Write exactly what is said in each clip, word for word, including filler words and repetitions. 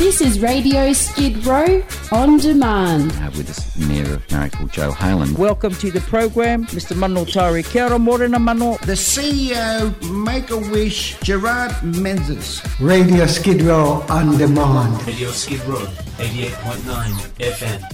This is Radio Skid Row On Demand. We have with us Mayor of Marrickville, Joe Halen. Welcome to the program, Mister Mano Tari. Kia ora morena mano. The C E O, Make-A-Wish, Gerard Menzies. Radio Skid Row On Demand. Radio Skid Row, eighty-eight point nine F M.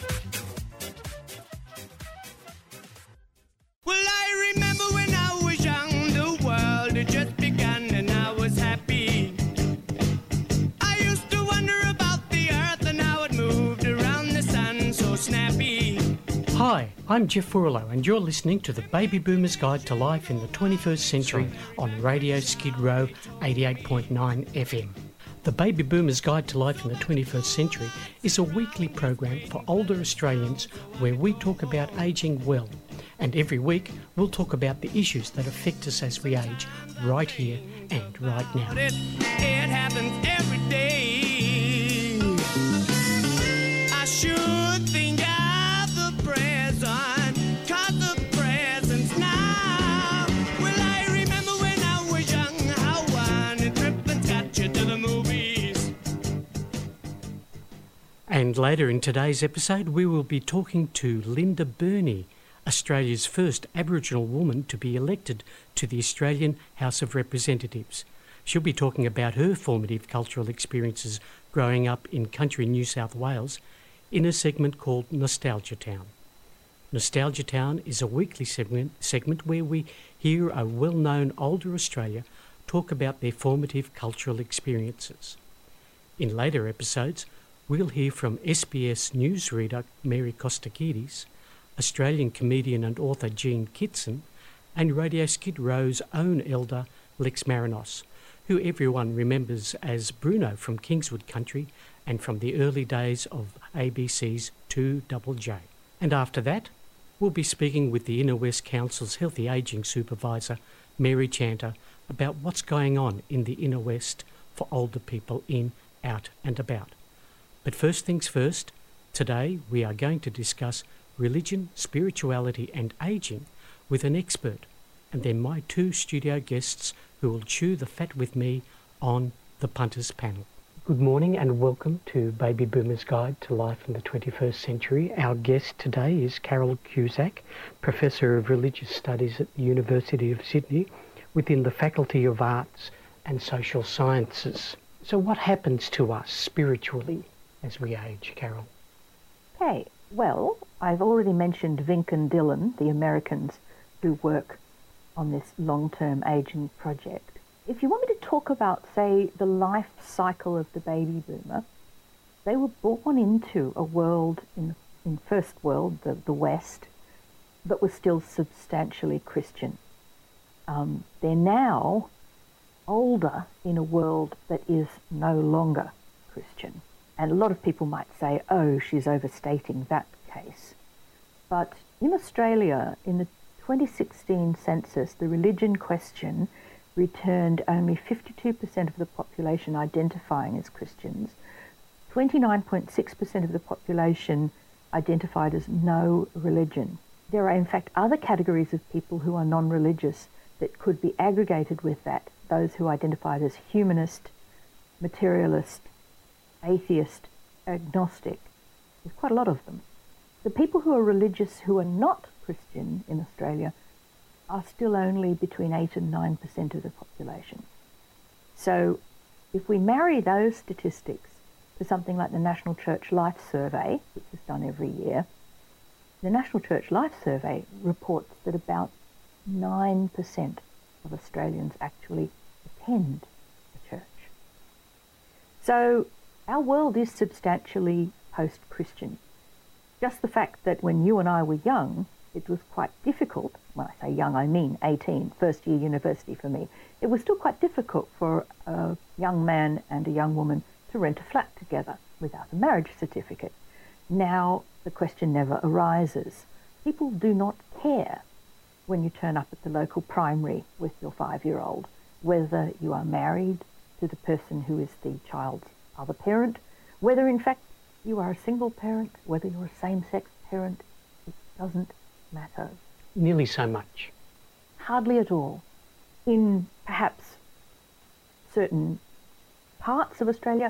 Well, I remember when I was young, the world had just begun and I was happy. I used to wonder about the earth and how it moved around the sun so snappy. Hi, I'm Jeff Furlow and you're listening to the Baby Boomers Guide to Life in the twenty-first Century on Radio Skid Row eighty-eight point nine F M. The Baby Boomers Guide to Life in the twenty-first Century is a weekly program for older Australians where we talk about ageing well. And every week we'll talk about the issues that affect us as we age right here and right now. It, it happens every day. I should think of the present, cause the present's now. Well, I remember when I was young, how one trip and got you to the movies. And later in today's episode we will be talking to Linda Burney, Australia's first Aboriginal woman to be elected to the Australian House of Representatives. She'll be talking about her formative cultural experiences growing up in country New South Wales in a segment called Nostalgia Town. Nostalgia Town is a weekly segment, segment where we hear a well-known older Australia talk about their formative cultural experiences. In later episodes, we'll hear from S B S newsreader Mary Kostakidis, Australian comedian and author Jean Kitson, and Radio Skid Row's own elder Lex Marinos, who everyone remembers as Bruno from Kingswood Country and from the early days of A B C's two J J. And after that, we'll be speaking with the Inner West Council's Healthy Ageing Supervisor, Mary Chanter, about what's going on in the Inner West for older people in, out and about. But first things first, today we are going to discuss religion, spirituality and ageing with an expert, and then my two studio guests who will chew the fat with me on the Punters panel. Good morning and welcome to Baby Boomers Guide to Life in the twenty-first Century. Our guest today is Carol Cusack, Professor of Religious Studies at the University of Sydney within the Faculty of Arts and Social Sciences. So what happens to us spiritually as we age, Carol? Okay, well, I've already mentioned Vink and Dylan, the Americans who work on this long-term ageing project. If you want me to talk about, say, the life cycle of the baby boomer, they were born into a world, in, in first world, the, the West, that was still substantially Christian. Um, they're now older in a world that is no longer Christian. And a lot of people might say, oh, she's overstating that case. But in Australia, in the twenty sixteen census, the religion question returned only fifty-two percent of the population identifying as Christians, twenty-nine point six percent of the population identified as no religion. There are in fact other categories of people who are non-religious that could be aggregated with that, those who identified as humanist, materialist, atheist, agnostic. There's quite a lot of them. The people who are religious who are not Christian in Australia are still only between eight and nine percent of the population. So if we marry those statistics to something like the National Church Life Survey, which is done every year, the National Church Life Survey reports that about nine percent of Australians actually attend the church. So our world is substantially post-Christian. Just the fact that when you and I were young, it was quite difficult, when I say young I mean eighteen, first year university for me, it was still quite difficult for a young man and a young woman to rent a flat together without a marriage certificate. Now the question never arises. People do not care when you turn up at the local primary with your five-year-old whether you are married to the person who is the child's other parent, whether in fact you are a single parent, whether you're a same-sex parent, it doesn't matter. Nearly so much. Hardly at all. In perhaps certain parts of Australia,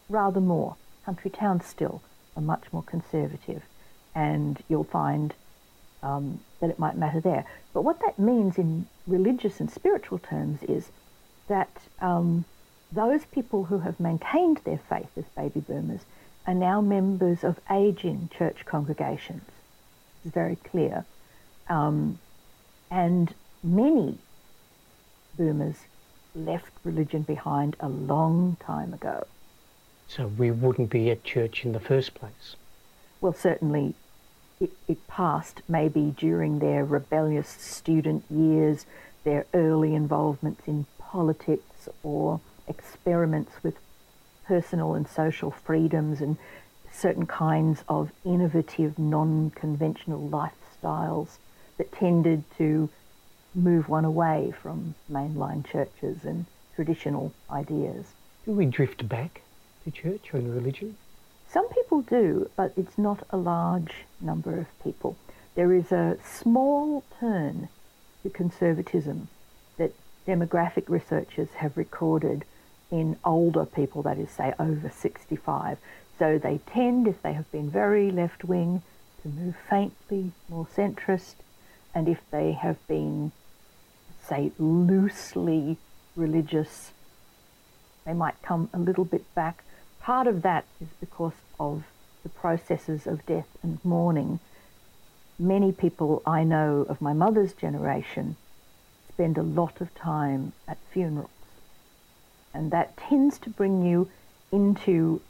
rather more. Country towns still are much more conservative, and you'll find um, that it might matter there. But what that means in religious and spiritual terms is that um, those people who have maintained their faith as baby boomers are now members of ageing church congregations. It's very clear. Um, and many boomers left religion behind a long time ago. So we wouldn't be at church in the first place? Well, certainly it, it passed maybe during their rebellious student years, their early involvements in politics or experiments with personal and social freedoms and certain kinds of innovative, non-conventional lifestyles that tended to move one away from mainline churches and traditional ideas. Do we drift back to church or in religion? Some people do, but it's not a large number of people. There is a small turn to conservatism that demographic researchers have recorded in older people, that is, say, over sixty-five. So they tend, if they have been very left-wing, to move faintly more centrist, and if they have been, say, loosely religious, they might come a little bit back. Part of that is because of the processes of death and mourning. Many people I know of my mother's generation spend a lot of time at funerals, and that tends to bring you into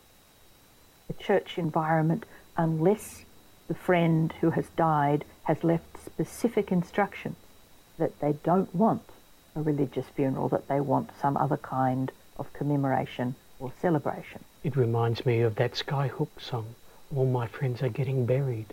a church environment unless the friend who has died has left specific instructions that they don't want a religious funeral, that they want some other kind of commemoration or celebration. It reminds me of that Skyhook song, All My Friends Are Getting Buried.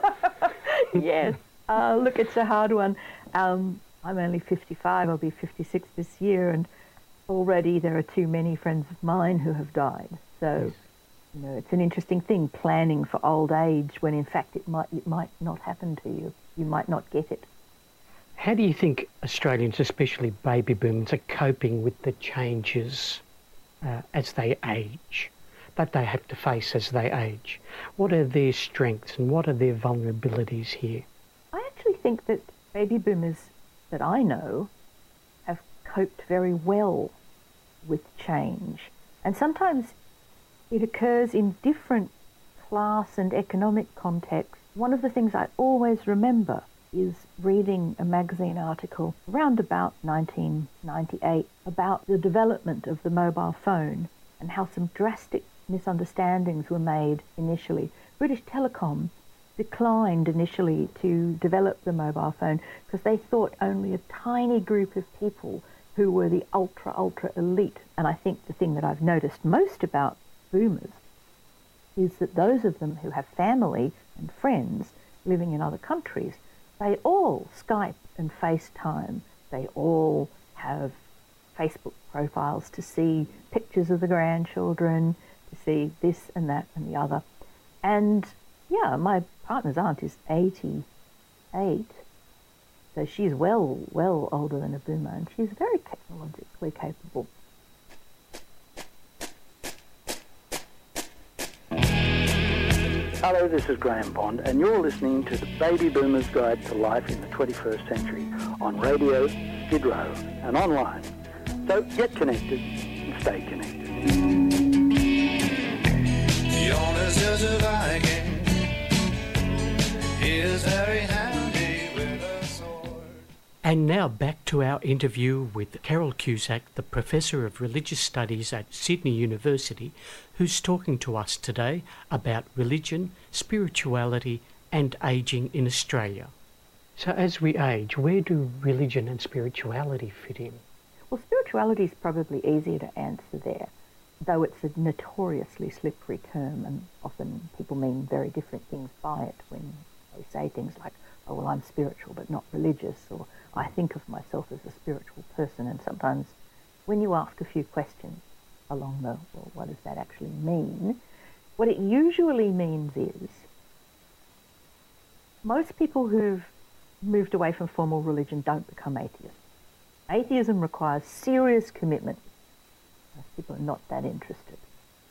Yes. Uh, look, it's a hard one. Um, I'm only fifty-five, I'll be fifty-six this year, and already there are too many friends of mine who have died. So, yes. You know, it's an interesting thing, planning for old age when in fact it might it might not happen to you. You might not get it. How do you think Australians, especially baby boomers, are coping with the changes uh, as they age, that they have to face as they age? What are their strengths and what are their vulnerabilities here? I actually think that baby boomers that I know have coped very well with change. And sometimes it occurs in different class and economic contexts. One of the things I always remember is reading a magazine article around about nineteen ninety-eight about the development of the mobile phone and how some drastic misunderstandings were made initially. British Telecom declined initially to develop the mobile phone because they thought only a tiny group of people who were the ultra, ultra elite. And I think the thing that I've noticed most about boomers is that those of them who have family and friends living in other countries, they all Skype and FaceTime. They all have Facebook profiles to see pictures of the grandchildren, to see this and that and the other. And yeah, my partner's aunt is eighty-eight, so she's well, well older than a boomer, and she's very technologically capable. Hello, this is Graham Bond, and you're listening to the Baby Boomer's Guide to Life in the twenty-first century on radio, Skid Row, and online. So get connected and stay connected. The owner's just a Viking. He is very handy with a sword. And now back to our interview with Carol Cusack, the Professor of Religious Studies at Sydney University, who's talking to us today about religion, spirituality and ageing in Australia. So as we age, where do religion and spirituality fit in? Well, spirituality is probably easier to answer there, though it's a notoriously slippery term, and often people mean very different things by it when they say things like, oh, well, I'm spiritual but not religious, or I think of myself as a spiritual person. And sometimes when you ask a few questions along the, well, what does that actually mean? What it usually means is most people who've moved away from formal religion don't become atheists. Atheism requires serious commitment. Most people are not that interested.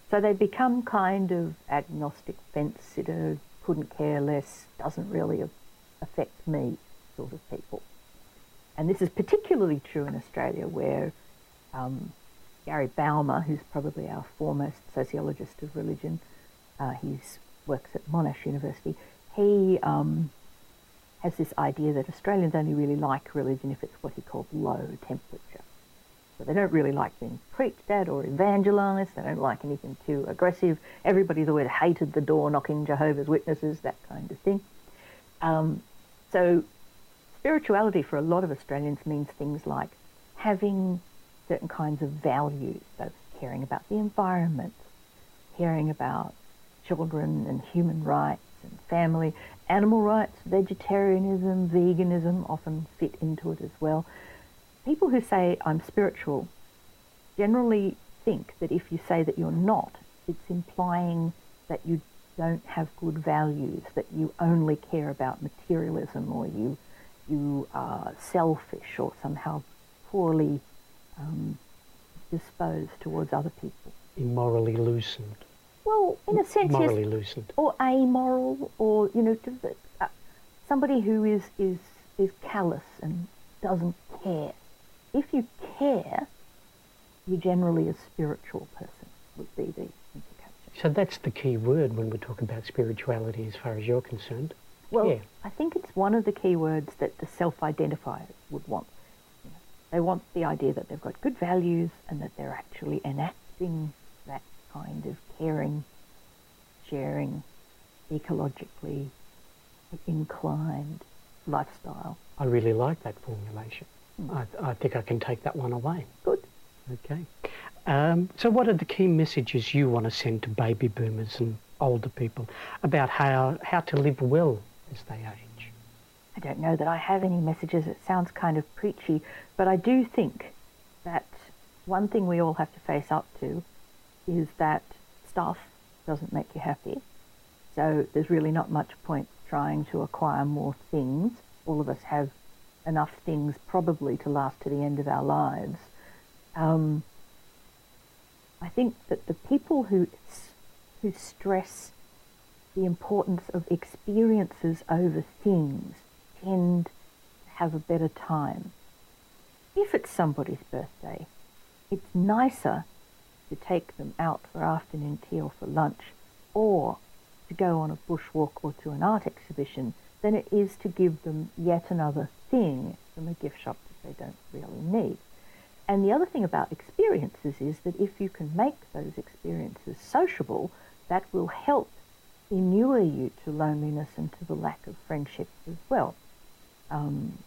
So they become kind of agnostic, fence-sitter, couldn't care less, doesn't really affect me sort of people. And this is particularly true in Australia, where um, Gary Baumer, who's probably our foremost sociologist of religion, uh, he works at Monash University, he um, has this idea that Australians only really like religion if it's what he called low temperature. So they don't really like being preached at or evangelised, they don't like anything too aggressive. Everybody's always hated the door-knocking Jehovah's Witnesses, that kind of thing. Um, so spirituality for a lot of Australians means things like having certain kinds of values, so caring about the environment, caring about children and human rights and family, animal rights, vegetarianism, veganism often fit into it as well. People who say I'm spiritual generally think that if you say that you're not, it's implying that you don't have good values, that you only care about materialism, or you you are selfish or somehow poorly um, disposed towards other people. Immorally loosened. Well, in a sense, morally yes, loosened, or amoral, or you know, uh, somebody who is is is callous and doesn't care. If you care, you're generally a spiritual person, would be the implication. So that's the key word when we talk about spirituality, as far as you're concerned. Well, yeah. I think it's one of the key words that the self-identifiers would want. You know, they want the idea that they've got good values and that they're actually enacting that kind of caring, sharing, ecologically inclined lifestyle. I really like that formulation. Mm. I, I think I can take that one away. Good. Okay. Um, so what are the key messages you want to send to baby boomers and older people about how, how to live well as they age? I don't know that I have any messages. It sounds kind of preachy, but I do think that one thing we all have to face up to is that stuff doesn't make you happy. So there's really not much point trying to acquire more things. All of us have enough things probably to last to the end of our lives. Um, I think that the people who who stress the importance of experiences over things tend to have a better time. If it's somebody's birthday, it's nicer to take them out for afternoon tea or for lunch, or to go on a bushwalk or to an art exhibition, than it is to give them yet another thing from a gift shop that they don't really need. And the other thing about experiences is that if you can make those experiences sociable, that will help inure you to loneliness and to the lack of friendships as well. Um,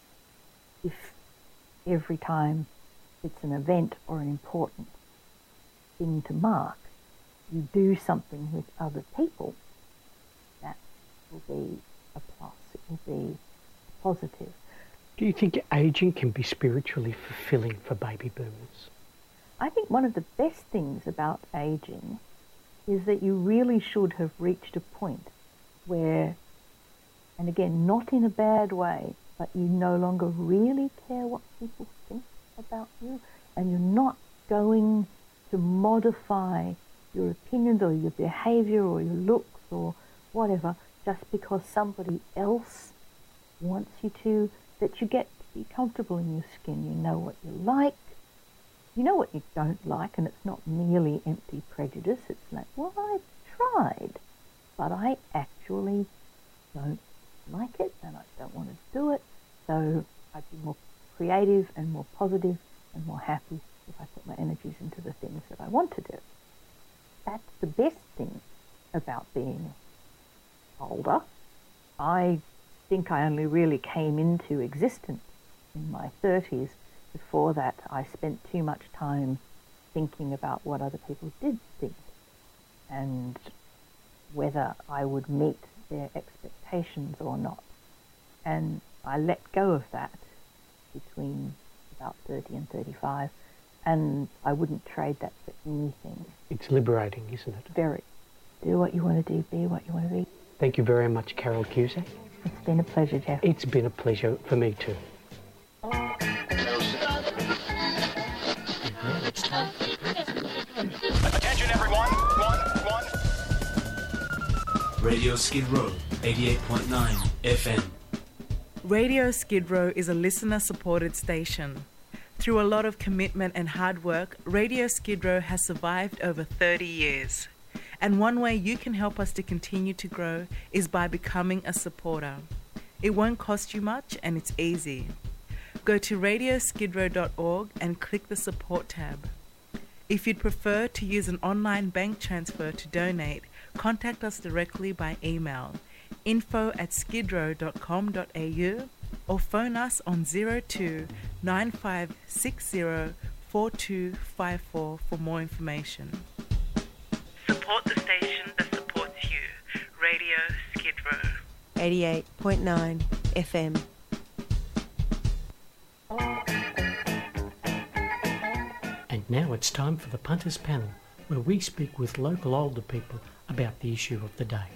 if every time it's an event or an important thing to mark, you do something with other people, that will be a plus, it will be positive. Do you think ageing can be spiritually fulfilling for baby boomers? I think one of the best things about ageing is that you really should have reached a point where, and again, not in a bad way, but you no longer really care what people think about you, and you're not going to modify your opinions or your behaviour or your looks or whatever just because somebody else wants you to, that you get to be comfortable in your skin. You know what you like, you know what you don't like, and it's not merely empty prejudice. It's like, well, I tried, but I actually don't like it and I don't want to do it, so I'd be more creative and more positive and more happy if I put my energies into the things that I want to do. That's the best thing about being older. I think I only really came into existence in my thirties. Before that, I spent too much time thinking about what other people did think and whether I would meet their expectations or not. And I let go of that between about thirty and thirty-five, and I wouldn't trade that for anything. It's liberating, isn't it? Very. Do what you want to do, be what you want to be. Thank you very much, Carol Cusack. It's been a pleasure, Jeff. It's been a pleasure for me too. Attention Attention, everyone. One, one. Radio Skid Row, eighty-eight point nine F M. Radio Skid Row is a listener-supported station. Through a lot of commitment and hard work, Radio Skid Row has survived over thirty years. And one way you can help us to continue to grow is by becoming a supporter. It won't cost you much and it's easy. Go to radio skid row dot org and click the support tab. If you'd prefer to use an online bank transfer to donate, contact us directly by email info at skidrow dot com dot a u or phone us on zero two nine five six zero four two five four for more information. Support the station that supports you. Radio Skid Row. eighty-eight point nine F M. And now it's time for the Punters Panel, where we speak with local older people about the issue of the day.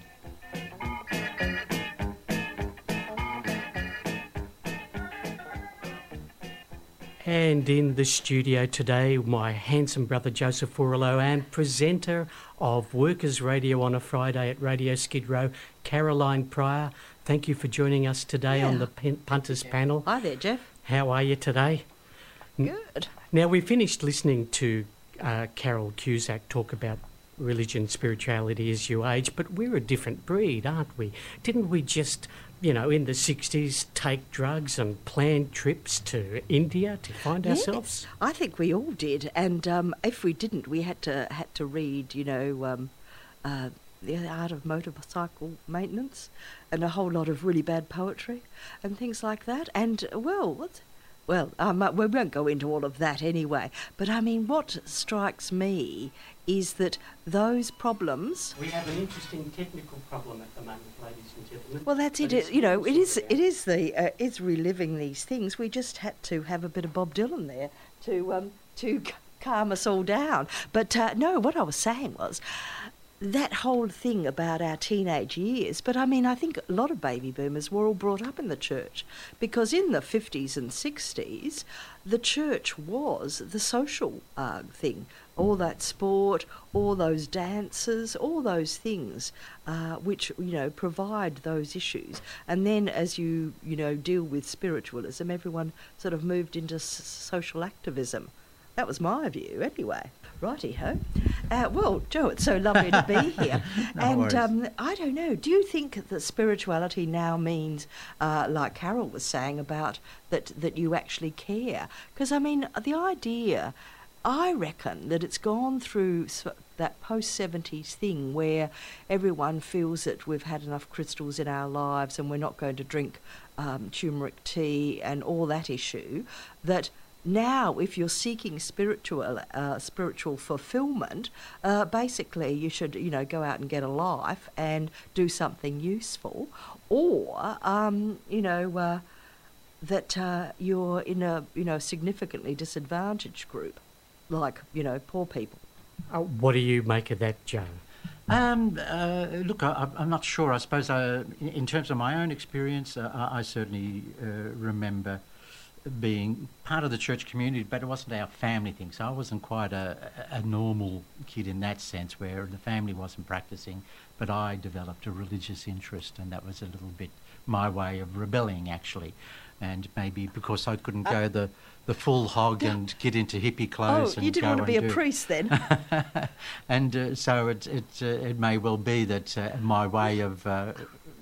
And in the studio today, my handsome brother Joseph Forlow and presenter of Workers Radio on a Friday at Radio Skid Row, Caroline Pryor. Thank you for joining us today yeah. on the Punters yeah. Panel. Hi there, Jeff. How are you today? Good. Now, we finished listening to uh, Carol Cusack talk about religion, spirituality as you age, but we're a different breed, aren't we? Didn't we just, you know, in the sixties take drugs and plan trips to India to find yes, ourselves? I think we all did, and um, if we didn't, we had to had to read, you know, um, uh, The Art of Motorcycle Maintenance and a whole lot of really bad poetry and things like that. And, well, what's... Well, um, we won't go into all of that anyway, but I mean, what strikes me is that those problems... We have an interesting technical problem at the moment, ladies and gentlemen. Well, that's it. it you know, it is it is the uh, it's reliving these things. We just had to have a bit of Bob Dylan there to um, to c- calm us all down. But uh, no, what I was saying was that whole thing about our teenage years. But I mean, I think a lot of baby boomers were all brought up in the church, because in the fifties and sixties, the church was the social uh, thing. All that sport, all those dances, all those things uh, which, you know, provide those issues. And then as you, you know, deal with spiritualism, everyone sort of moved into s- social activism. That was my view, anyway. Righty-ho. Uh, well, Joe, it's so lovely to be here. no and um, I don't know, do you think that spirituality now means, uh, like Carol was saying, about that, that you actually care? Because, I mean, the idea, I reckon that it's gone through that post-seventies thing where everyone feels that we've had enough crystals in our lives and we're not going to drink um, turmeric tea and all that issue, that now, if you're seeking spiritual uh, spiritual fulfillment, uh, basically you should, you know, go out and get a life and do something useful, or, um, you know, uh, that uh, you're in a, you know, significantly disadvantaged group, like, you know, poor people. Uh, what do you make of that, Joe? Um, uh, look, I, I'm not sure. I suppose I, in terms of my own experience, uh, I, I certainly uh, remember being part of the church community, but it wasn't our family thing, so I wasn't quite a, a normal kid in that sense, where the family wasn't practicing, but I developed a religious interest, and that was a little bit my way of rebelling, actually. And maybe because I couldn't uh, go the, the full hog yeah. and get into hippie clothes. Oh, and you didn't go want to be and a do. priest then. and uh, so it it uh, it may well be that uh, my way of uh,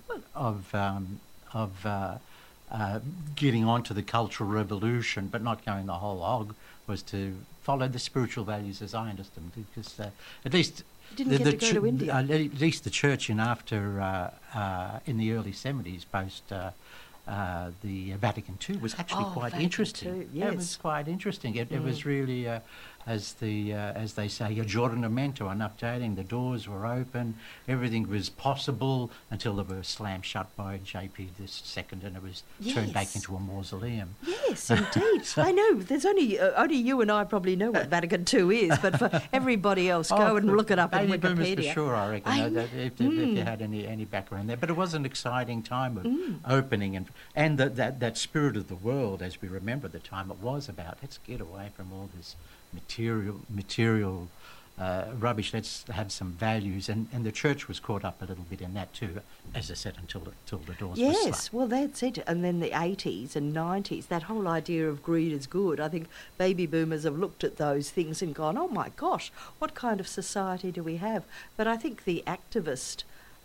of um, of uh, uh, getting onto the Cultural Revolution, but not going the whole hog, was to follow the spiritual values as I understood them, because uh, at least. You didn't the, get the to go ch- to India. Uh, at least the church in after uh, uh, in the early seventies, post. Uh, Uh, the Vatican two was actually oh, quite Vatican interesting. two, yes. It was quite interesting. It, mm. it was really, uh, as the uh, as they say, aggiornamento, and updating. The doors were open. Everything was possible until they were slammed shut by J P the second, and it was yes. turned back into a mausoleum. Yes, indeed. so I know. There's only uh, only you and I probably know what Vatican two is, but for everybody else, go oh, and look it up in Wikipedia. Wikipedia. For sure, I reckon. I uh, that if, mm. if you had any, any background there, but it was an exciting time of mm. opening and and that that. That spirit of the world, as we remember the time, it was about, let's get away from all this material material uh, rubbish. Let's have some values. And, and the church was caught up a little bit in that too, as I said, until the, until the doors were Yes, slammed. well, that's it. And then the eighties and nineties, that whole idea of greed is good. I think baby boomers have looked at those things and gone, oh my gosh, what kind of society do we have? But I think the activist,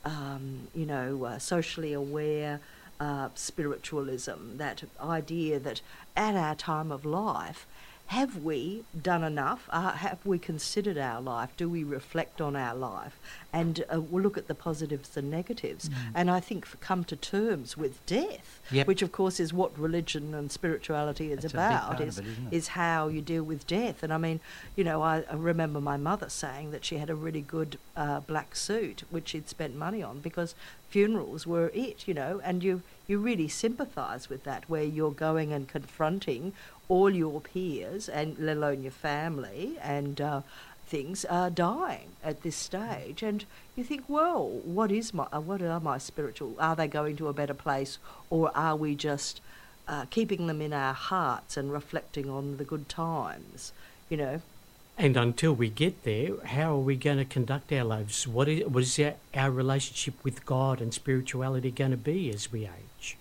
um, you know, uh, socially aware uh, spiritualism, that idea that at our time of life, have we done enough? Uh, have we considered our life? Do we reflect on our life? And uh, we'll look at the positives and negatives. Mm. And I think f- come to terms with death, Yep. which of course is what religion and spirituality is That's a big about, part of is, it, isn't it? is how you deal with death. And I mean, you know, I, I remember my mother saying that she had a really good uh, black suit, which she'd spent money on, because funerals were it, you know, and you, you really sympathise with that, where you're going and confronting all your peers, and let alone your family, and uh, things are dying at this stage. And you think, well, what is my, uh, what are my spiritual, are they going to a better place, or are we just uh, keeping them in our hearts and reflecting on the good times, you know? And until we get there, how are we going to conduct our lives? What is, what is our, our relationship with God and spirituality going to be as we age?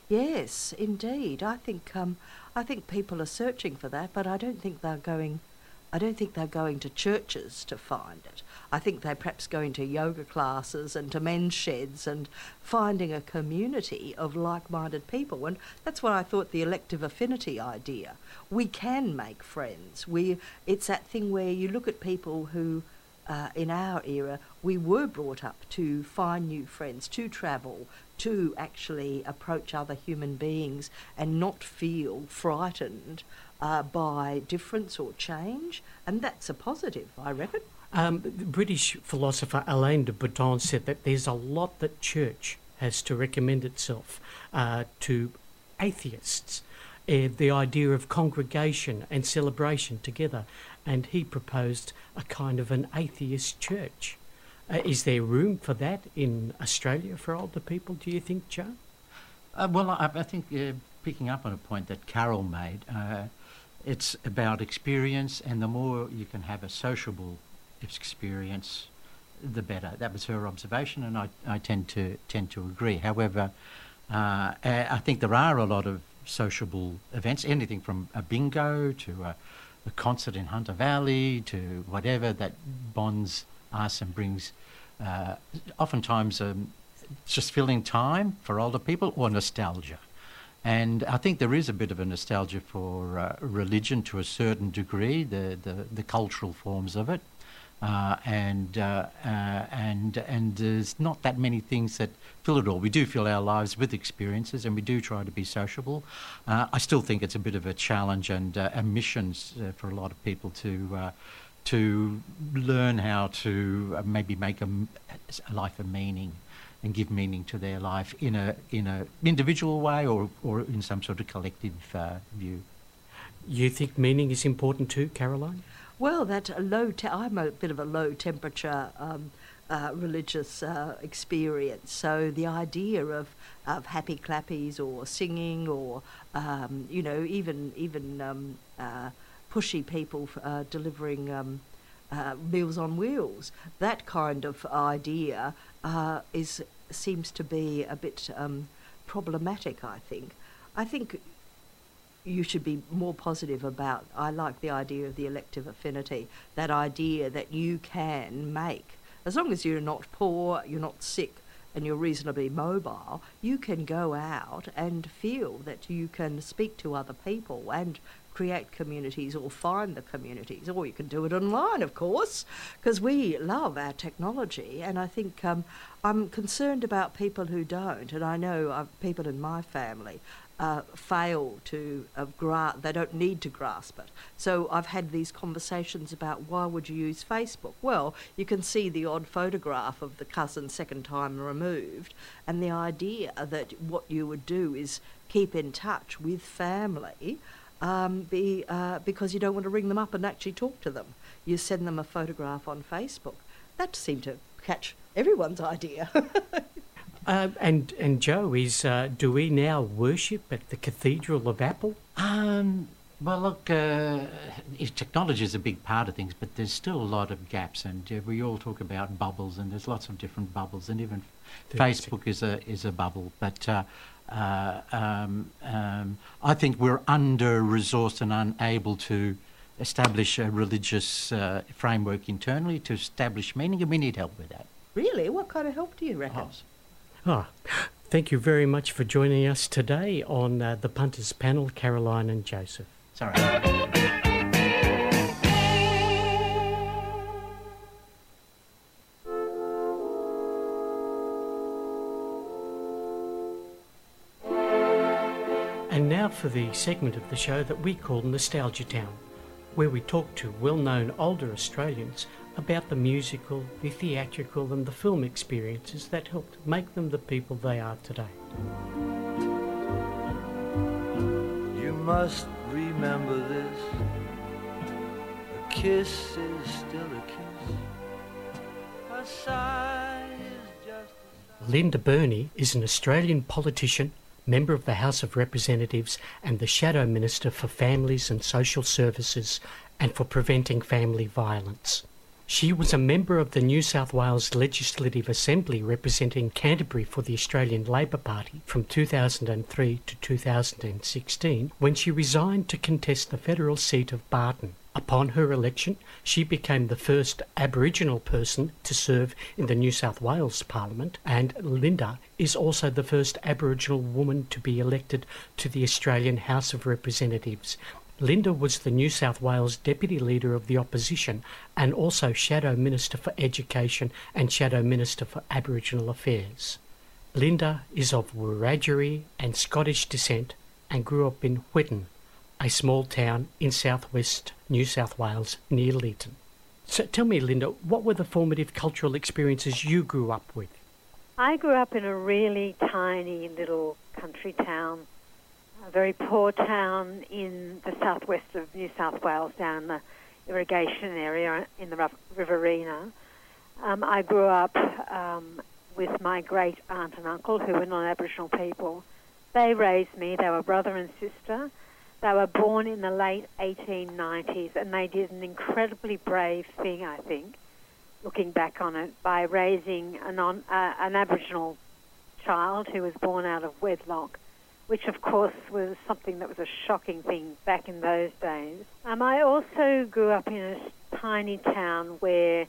Yes, indeed. I think um, I think people are searching for that, but I don't think they're going. I don't think they're going to churches to find it. I think they're perhaps going to yoga classes and to men's sheds and finding a community of like-minded people. And that's what I thought the elective affinity idea. We can make friends. We. It's that thing where you look at people who, uh, in our era, we were brought up to find new friends, to travel, to actually approach other human beings and not feel frightened uh, by difference or change. And that's a positive, I reckon. Um, the British philosopher Alain de Botton said that there's a lot that church has to recommend itself uh, to atheists. Uh, the idea of congregation and celebration together. And he proposed a kind of an atheist church. Uh, is there room for that in Australia for older people, do you think, Joe? Uh, well, I, I think uh, picking up on a point that Carol made, uh, it's about experience, and the more you can have a sociable experience, the better. That was her observation, and I, I tend to tend to agree. However, uh, I think there are a lot of sociable events, anything from a bingo to a, a concert in Hunter Valley to whatever, that bonds us and brings uh, oftentimes um, just filling time for older people, or nostalgia. And I think there is a bit of a nostalgia for uh, religion to a certain degree, the, the, the cultural forms of it. Uh, and uh, uh, and and there's not that many things that fill it all. We do fill our lives with experiences, and we do try to be sociable. Uh, I still think it's a bit of a challenge and uh, a mission uh, for a lot of people to uh, to learn how to uh, maybe make a, a life a meaning and give meaning to their life in a in a individual way, or or in some sort of collective uh, view. You think meaning is important too, Caroline? Well, that a low. Te- I'm a bit of a low temperature um, uh, religious uh, experience. So the idea of of happy clappies or singing, or um, you know, even even um, uh, pushy people f- uh, delivering um, uh, Meals on Wheels. That kind of idea uh, is seems to be a bit um, problematic. I think. I think. You should be more positive about, I like the idea of the elective affinity, that idea that you can make, as long as you're not poor, you're not sick, and you're reasonably mobile, you can go out and feel that you can speak to other people and create communities or find the communities, or you can do it online, of course, because we love our technology. And I think um, I'm concerned about people who don't, and I know uh, people in my family Uh, fail to uh, gra- they don't need to grasp it. So I've had these conversations about, why would you use Facebook? Well, you can see the odd photograph of the cousin second time removed, and the idea that what you would do is keep in touch with family um, be, uh, because you don't want to ring them up and actually talk to them. You send them a photograph on Facebook. That seemed to catch everyone's idea. Uh, and and Joe, is uh, do we now worship at the Cathedral of Apple? Um, Well, look, uh, if technology is a big part of things, but there's still a lot of gaps, and uh, we all talk about bubbles, and there's lots of different bubbles, and even Facebook is a is a bubble. But uh, uh, um, um, I think we're under-resourced and unable to establish a religious uh, framework internally to establish meaning, and we need help with that. Really? What kind of help do you reckon? Oh. Oh, thank you very much for joining us today on uh, the Punters panel, Caroline and Joseph. Sorry. And now for the segment of the show that we call Nostalgia Town, where we talk to well-known older Australians about the musical, the theatrical and the film experiences that helped make them the people they are today. You must remember this, a kiss is still a kiss, a sigh is just a sigh. Linda Burney is an Australian politician, member of the House of Representatives and the Shadow Minister for Families and Social Services and for Preventing Family Violence. She was a member of the New South Wales Legislative Assembly representing Canterbury for the Australian Labor Party from two thousand three to two thousand sixteen, when she resigned to contest the federal seat of Barton. Upon her election, she became the first Aboriginal person to serve in the New South Wales Parliament, and Linda is also the first Aboriginal woman to be elected to the Australian House of Representatives. Linda was the New South Wales Deputy Leader of the Opposition and also Shadow Minister for Education and Shadow Minister for Aboriginal Affairs. Linda is of Wiradjuri and Scottish descent and grew up in Whitton, a small town in southwest New South Wales near Leeton. So tell me, Linda, what were the formative cultural experiences you grew up with? I grew up in a really tiny little country town, a very poor town in the southwest of New South Wales, down in the irrigation area in the Riverina. Um, I grew up um, with my great aunt and uncle, who were non-Aboriginal people. They raised me. They were brother and sister. They were born in the late eighteen nineties, and they did an incredibly brave thing, I think, looking back on it, by raising a non, uh, an Aboriginal child who was born out of wedlock, which of course was something that was a shocking thing back in those days. Um, I also grew up in a tiny town where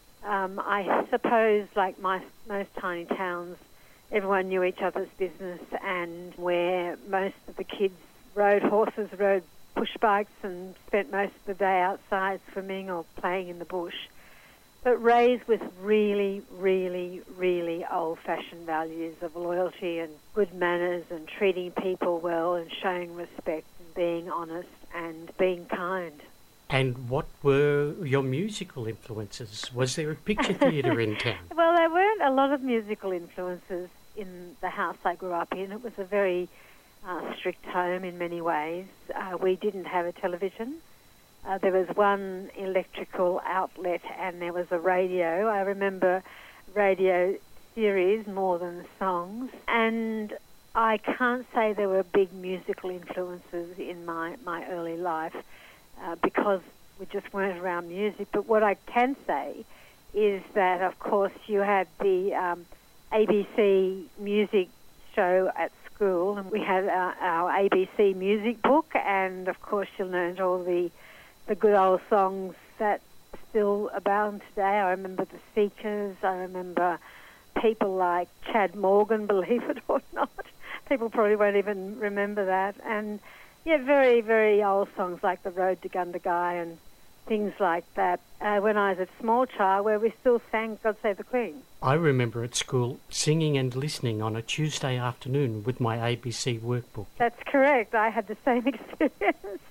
um, I suppose, like my, most tiny towns, everyone knew each other's business, and where most of the kids rode horses, rode push bikes and spent most of the day outside swimming or playing in the bush, but raised with really, really, really old-fashioned values of loyalty and good manners and treating people well and showing respect and being honest and being kind. And what were your musical influences? Was there a picture theatre in town? Well, there weren't a lot of musical influences in the house I grew up in. It was a very uh, strict home in many ways. Uh, we didn't have a television. Uh, there was one electrical outlet and there was a radio. I remember radio series more than songs. And I can't say there were big musical influences in my, my early life uh, because we just weren't around music. But what I can say is that, of course, you had the um, A B C music show at school, and we had our, our A B C music book, and, of course, you learned all the the good old songs that still abound today. I remember the Seekers. I remember people like Chad Morgan, believe it or not. People probably won't even remember that. And, yeah, very, very old songs like The Road to Gundagai and things like that. Uh, when I was a small child, where we still sang God Save the Queen. I remember at school singing and listening on a Tuesday afternoon with my A B C workbook. That's correct. I had the same experience.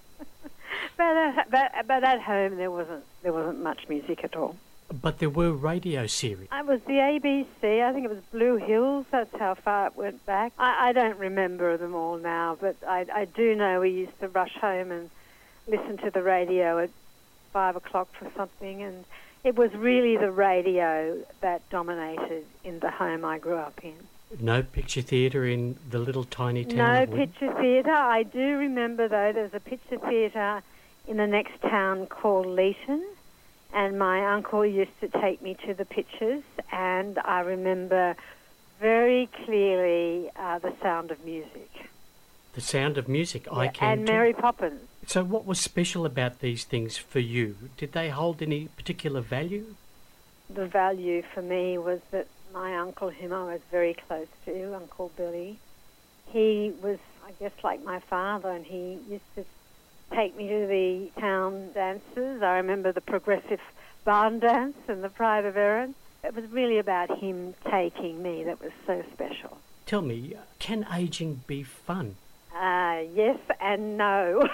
But, uh, but but at home there wasn't there wasn't much music at all. But there were radio series. It was the A B C. I think it was Blue Hills. That's how far it went back. I, I don't remember them all now, but I, I do know we used to rush home and listen to the radio at five o'clock for something, and it was really the radio that dominated in the home I grew up in. No picture theatre in the little tiny town No of Wigan? picture theatre. I do remember, though, there was a picture theatre in the next town called Leeton, and my uncle used to take me to the pictures, and I remember very clearly uh, The Sound of Music. The Sound of Music, I Yeah, can and too. Mary Poppins. So what was special about these things for you? Did they hold any particular value? The value for me was that my uncle, whom I was very close to, Uncle Billy, he was, I guess, like my father, and he used to take me to the town dances. I remember the progressive barn dance and the Pride of Erin. It was really about him taking me that was so special. Tell me, can ageing be fun? Uh, yes and no.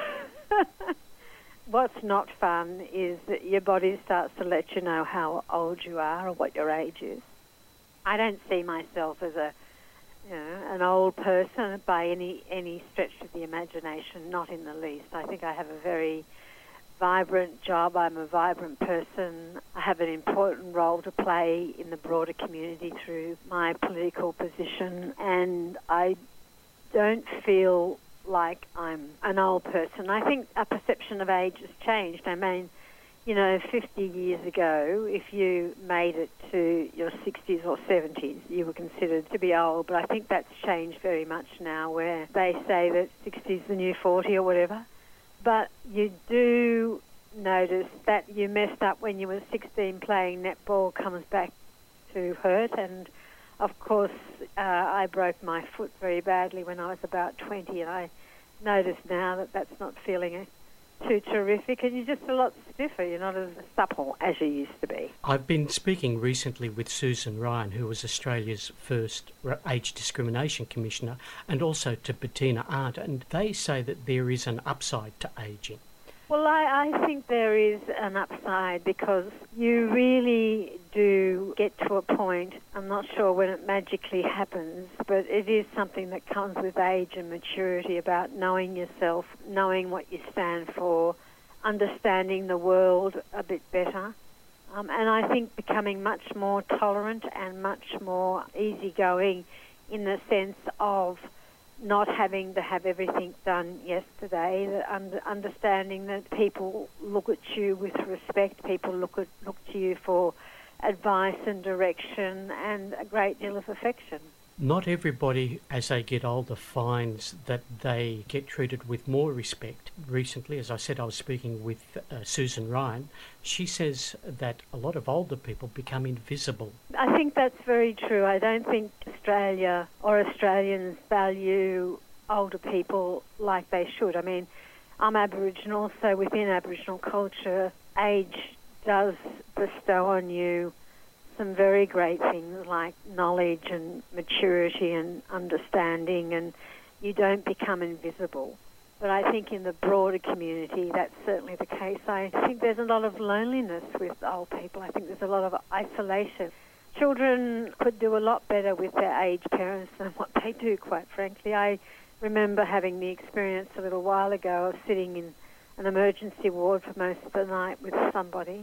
What's not fun is that your body starts to let you know how old you are or what your age is. I don't see myself as a, you know, an old person by any any stretch of the imagination, not in the least. I think I have a very vibrant job. I'm a vibrant person. I have an important role to play in the broader community through my political position, and I don't feel like I'm an old person. I think our perception of age has changed. I mean, you know, fifty years ago, if you made it to your sixties or seventies, you were considered to be old. But I think that's changed very much now, where they say that sixty is the new forty or whatever. But you do notice that you messed up when you were sixteen playing netball comes back to hurt. And, of course, uh, I broke my foot very badly when I was about twenty, and I notice now that that's not feeling it too terrific, and you're just a lot stiffer. You're not as supple as you used to be. I've been speaking recently with Susan Ryan, who was Australia's first Age Discrimination Commissioner, and also to Bettina Arndt, and they say that there is an upside to ageing. Well, I, I think there is an upside because you really do get to a point, I'm not sure when it magically happens, but it is something that comes with age and maturity about knowing yourself, knowing what you stand for, understanding the world a bit better. Um, and I think becoming much more tolerant and much more easygoing in the sense of not having to have everything done yesterday, the under, understanding that people look at you with respect, people look at look to you for advice and direction and a great deal of affection. Not everybody, as they get older, finds that they get treated with more respect. Recently, as I said, I was speaking with uh, Susan Ryan. She says that a lot of older people become invisible. I think that's very true. I don't think Australia or Australians value older people like they should. I mean, I'm Aboriginal, so within Aboriginal culture, age does bestow on you some very great things like knowledge and maturity and understanding, and you don't become invisible. But I think in the broader community, that's certainly the case. I think there's a lot of loneliness with old people. I think there's a lot of isolation. Children could do a lot better with their aged parents than what they do, quite frankly. I remember having the experience a little while ago of sitting in an emergency ward for most of the night with somebody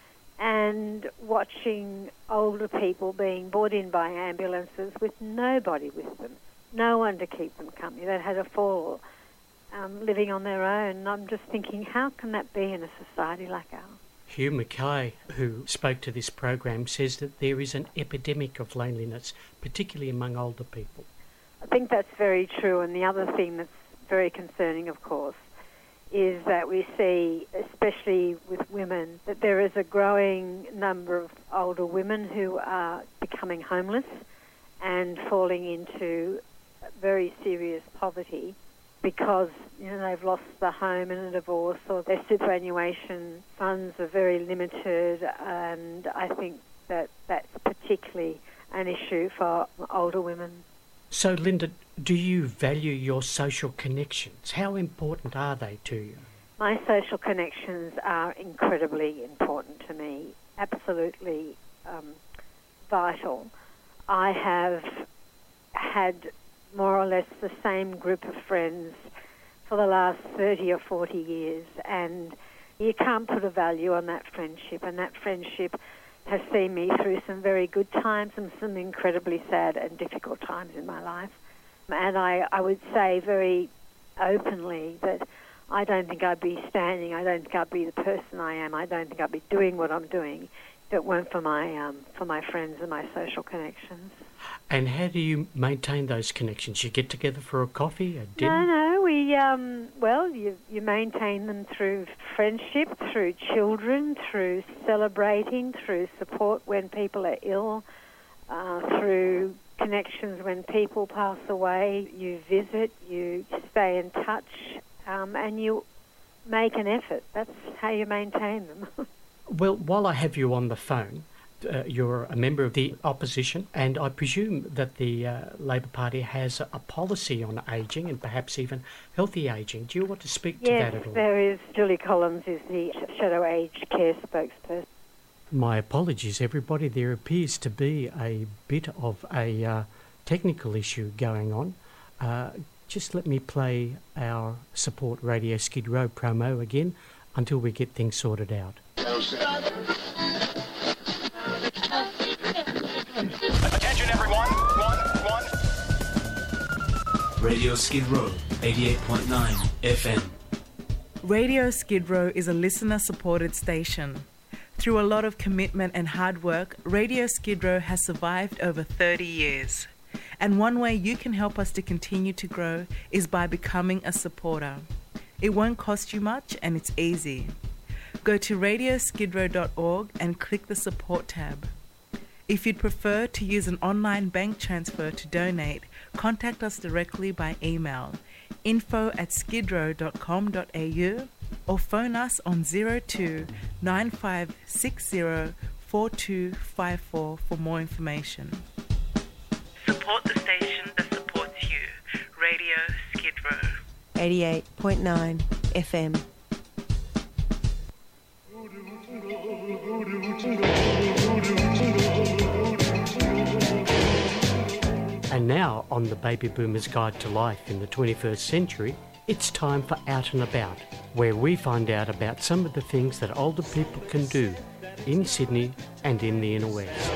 and watching older people being brought in by ambulances with nobody with them, no one to keep them company. They'd had a fall, um, living on their own. I'm just thinking, how can that be in a society like ours? Hugh Mackay, who spoke to this program, says that there is an epidemic of loneliness, particularly among older people. I think that's very true, and the other thing that's very concerning, of course, is that we see, especially with women, that there is a growing number of older women who are becoming homeless and falling into very serious poverty because, you know, they've lost the home in a divorce or their superannuation funds are very limited, and I think that that's particularly an issue for older women. So, Linda, do you value your social connections? How important are they to you? My social connections are incredibly important to me, absolutely um, vital. I have had more or less the same group of friends for the last thirty or forty years, and you can't put a value on that friendship, and that friendship has seen me through some very good times and some incredibly sad and difficult times in my life. And I, I would say very openly that I don't think I'd be standing, I don't think I'd be the person I am, I don't think I'd be doing what I'm doing if it weren't for my um, for my friends and my social connections. And how do you maintain those connections? You get together for a coffee, a dinner? No, no, we, um, well, you, you maintain them through friendship, through children, through celebrating, through support when people are ill, uh, through connections when people pass away. You visit, you stay in touch, um, and you make an effort. That's how you maintain them. Well, while I have you on the phone, uh, you're a member of the opposition, and I presume that the uh, Labor Party has a, a policy on ageing and perhaps even healthy ageing. Do you want to speak to yes, that at all? There is. Julie Collins is the Shadow Aged Care spokesperson. My apologies, everybody. There appears to be a bit of a uh, technical issue going on. Uh, just let me play our Support Radio Skid Row promo again until we get things sorted out. Attention everyone, one, one. Radio Skid Row, eighty-eight point nine F M. Radio Skid Row is a listener-supported station. Through a lot of commitment and hard work, Radio Skid Row has survived over thirty years. And one way you can help us to continue to grow is by becoming a supporter. It won't cost you much and it's easy. Go to radio skid row dot org and click the support tab. If you'd prefer to use an online bank transfer to donate, contact us directly by email info at skid row dot com dot a u or phone us on zero two nine five six zero four two five four for more information. Support the station that supports you. Radio Skid Row. eighty-eight point nine F M. And now, on the Baby Boomer's Guide to Life in the twenty-first century, it's time for Out and About, where we find out about some of the things that older people can do in Sydney and in the inner west.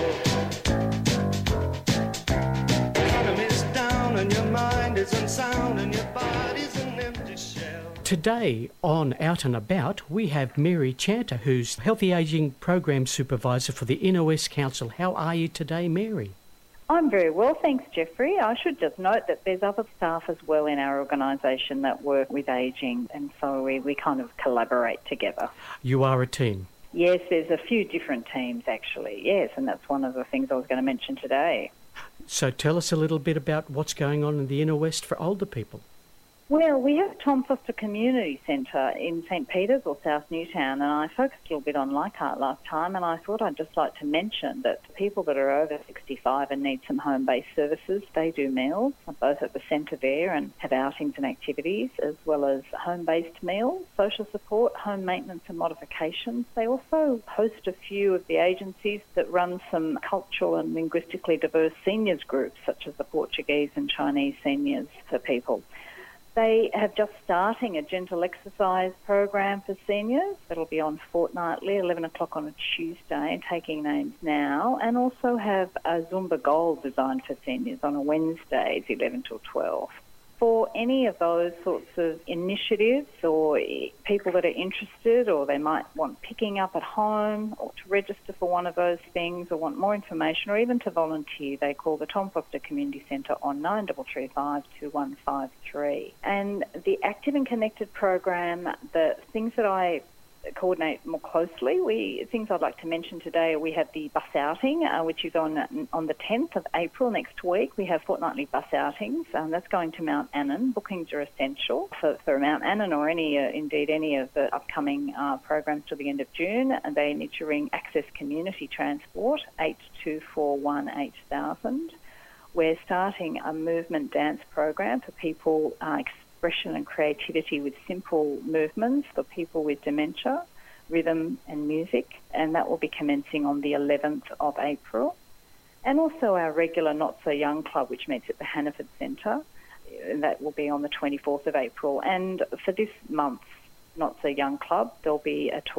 Today on Out and About, we have Mary Chanter, who's Healthy Ageing Program Supervisor for the Inner West Council. How are you today, Mary? I'm very well, thanks, Jeffrey. I should just note that there's other staff as well in our organisation that work with ageing, and so we, we kind of collaborate together. You are a team? Yes, there's a few different teams, actually, yes, and that's one of the things I was going to mention today. So tell us a little bit about what's going on in the Inner West for older people. Well, we have Tom Foster Community Centre in St Peters or South Newtown, and I focused a little bit on Leichhardt last time, and I thought I'd just like to mention that people that are over sixty-five and need some home-based services, they do meals, both at the centre there and have outings and activities, as well as home-based meals, social support, home maintenance and modifications. They also host a few of the agencies that run some cultural and linguistically diverse seniors groups, such as the Portuguese and Chinese seniors for people. They have just starting a gentle exercise program for seniors. That'll be on fortnightly, eleven o'clock on a Tuesday, taking names now, and also have a Zumba Gold designed for seniors on a Wednesday, eleven till twelve. For any of those sorts of initiatives or people that are interested, or they might want picking up at home or to register for one of those things or want more information or even to volunteer, they call the Tom Foster Community Centre on nine three three five two one five three. And the Active and Connected program, the things that I coordinate more closely. We things I'd like to mention today, we have the bus outing, uh, which is on on the tenth of April next week. We have fortnightly bus outings. Um, that's going to Mount Annan. Bookings are essential for, for Mount Annan or any, uh, indeed, any of the upcoming uh, programs till the end of June. And they need to ring Access Community Transport, eight two four one eight thousand. We're starting a movement dance program for people uh, expression and creativity with simple movements for people with dementia, rhythm and music, and that will be commencing on the eleventh of April. And also our regular Not So Young Club, which meets at the Hannaford Centre, and that will be on the twenty-fourth of April. And for this month's Not So Young Club, there'll be a talk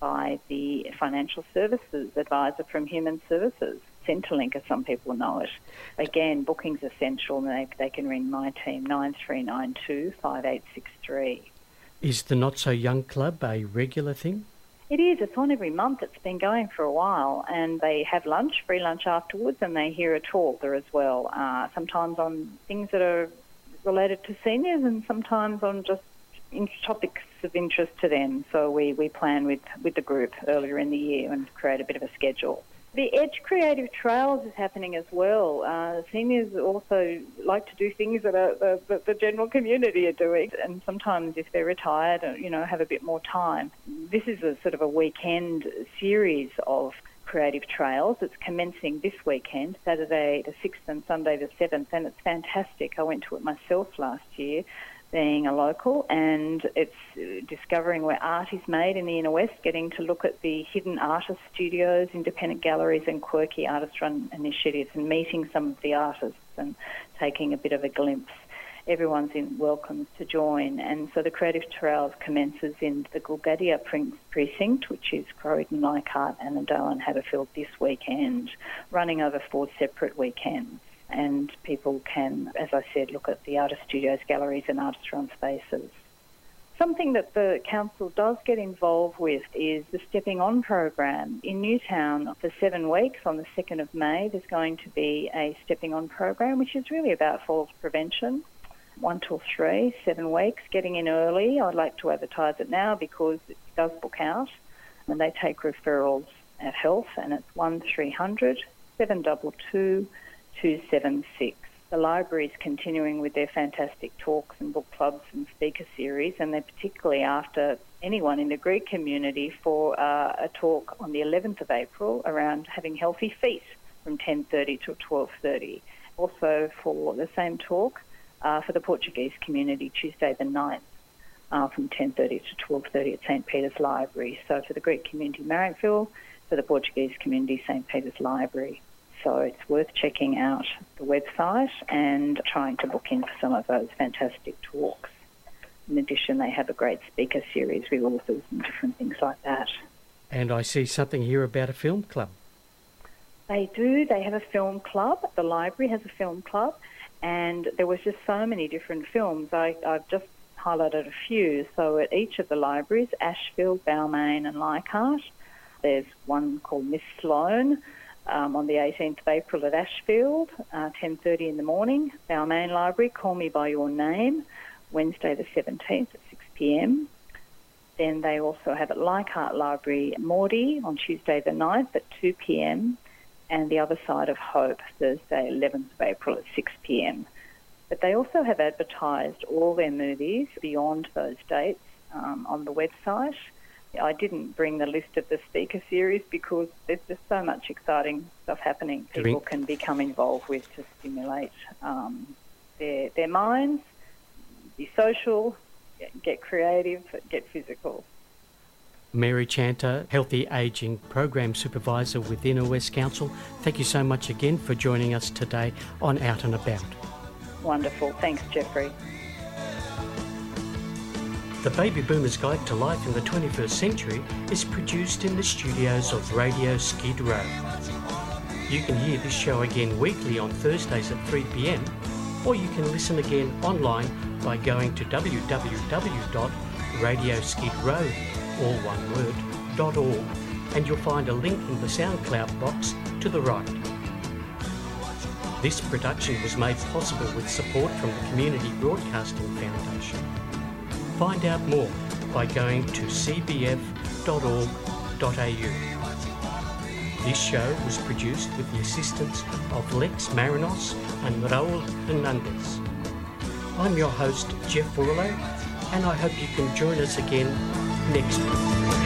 by the Financial Services Advisor from Human Services, Centrelink, as some people know it. Again, booking's essential, and they, they can ring my team, nine three nine two, five eight six three. Is the Not So Young Club a regular thing? It is. It's on every month. It's been going for a while, and they have lunch, free lunch afterwards, and they hear a talk there as well, uh, sometimes on things that are related to seniors and sometimes on just in topics of interest to them. So we, we plan with, with the group earlier in the year and create a bit of a schedule. The Edge Creative Trails is happening as well. Uh, seniors also like to do things that, are, the, that the general community are doing, and sometimes if they're retired, you know, have a bit more time. This is a sort of a weekend series of creative trails. It's commencing this weekend, Saturday the sixth and Sunday the seventh, and it's fantastic. I went to it myself last year, being a local, and it's discovering where art is made in the Inner West, getting to look at the hidden artist studios, independent galleries and quirky artist-run initiatives, and meeting some of the artists and taking a bit of a glimpse. Everyone's in welcome to join, and so the Creative Trails commences in the Gulgadia precinct, which is Croydon, Leichhardt, Annandale and Haberfield this weekend, running over four separate weekends. And people can, as I said, look at the artist studios, galleries and artist-run spaces. Something that the council does get involved with is the Stepping On program. In Newtown, for seven weeks on the second of May, there's going to be a Stepping On program, which is really about falls prevention. One till three, seven weeks, getting in early. I'd like to advertise it now because it does book out, and they take referrals at Health, and it's one three hundred, seven two two, two seven six. The library is continuing with their fantastic talks and book clubs and speaker series, and they're particularly after anyone in the Greek community for uh, a talk on the eleventh of April around having healthy feet from ten thirty to twelve thirty. Also for the same talk uh, for the Portuguese community, Tuesday the ninth uh, from ten thirty to twelve thirty at St Peter's Library. So for the Greek community, Marrickville, for the Portuguese community, St Peter's Library. So it's worth checking out the website and trying to book in for some of those fantastic talks. In addition, they have a great speaker series with authors and different things like that. And I see something here about a film club. They do. They have a film club. The library has a film club, and there was just so many different films. I, I've just highlighted a few. So at each of the libraries, Ashfield, Balmain and Leichhardt, there's one called Miss Sloane, Um, on the eighteenth of April at Ashfield, uh, ten thirty in the morning. Balmain Library, Call Me By Your Name, Wednesday the seventeenth at six p m. Then they also have at Leichhardt Library, Maudie, on Tuesday the ninth at two p m. And The Other Side of Hope, Thursday eleventh of April at six p m. But they also have advertised all their movies beyond those dates um, on the website. I didn't bring the list of the speaker series because there's just so much exciting stuff happening people can become involved with to stimulate um, their their minds, be social, get creative, get physical. Mary Chanter, Healthy Ageing Program Supervisor with Inner West Council, thank you so much again for joining us today on Out and About. Wonderful. Thanks, Jeffrey. The Baby Boomer's Guide to Life in the twenty-first century is produced in the studios of Radio Skid Row. You can hear this show again weekly on Thursdays at three p m, or you can listen again online by going to w w w dot radio skid row, all one word, .org, and you'll find a link in the SoundCloud box to the right. This production was made possible with support from the Community Broadcasting Foundation. Find out more by going to c b f dot org dot a u. This show was produced with the assistance of Lex Marinos and Raul Hernandez. I'm your host, Jeff Warlow, and I hope you can join us again next week.